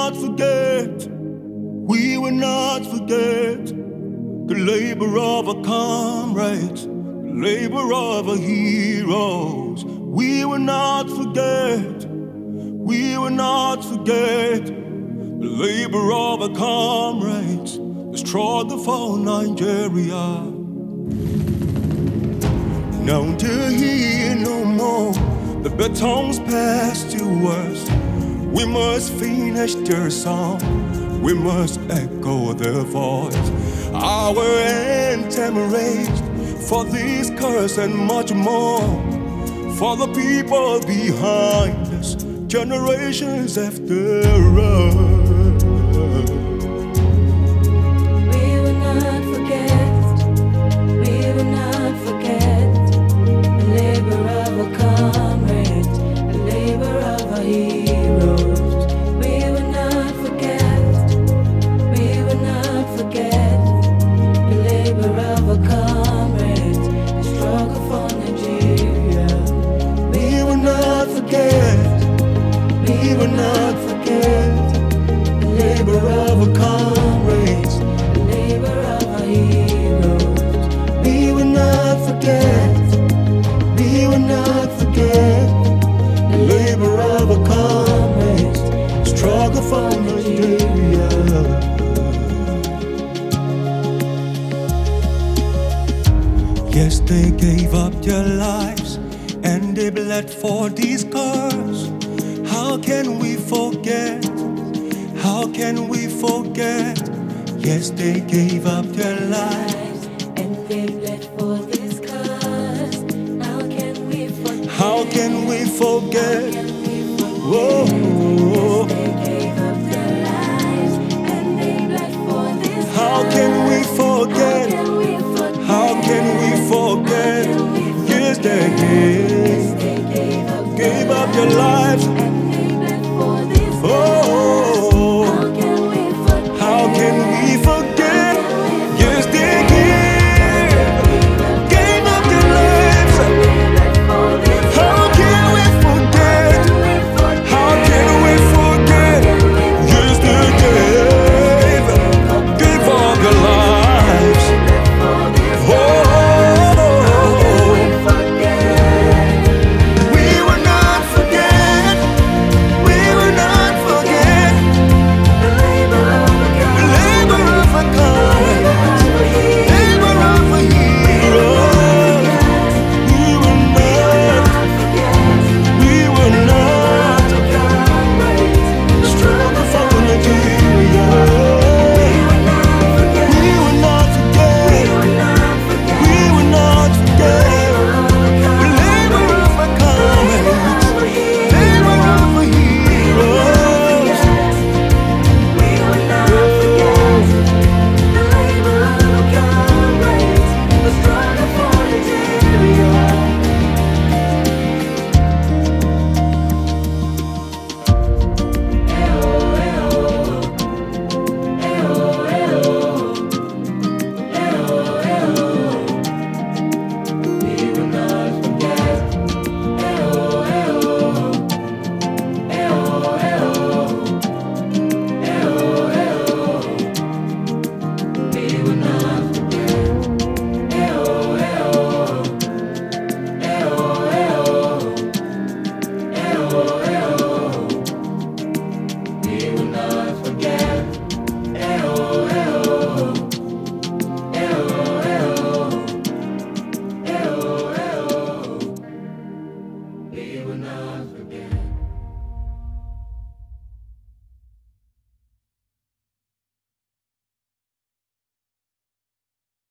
not forget, we will not forget the labor of our comrades, the labor of our heroes. We will not forget, we will not forget the labor of our comrades, the struggle for Nigeria. Now to hear no more, the baton's passed to us. We must finish their song, we must echo their voice. Our anthem raised for this curse and much more, for the people behind us, generations after us. We will not forget, we will not forget the labor of our comrades, the labor of our heroes. We will not forget, we will not forget the labor of our comrades, the struggle for Nigeria. We will not forget, we will not forget the labor of our comrades, The labor of our heroes. we will not forget, we will not forget the labor of our comrades, struggle for Nigeria. Yes, they gave up their lives and they bled for this cause. How can we forget? How can we forget? Yes, they gave up their lives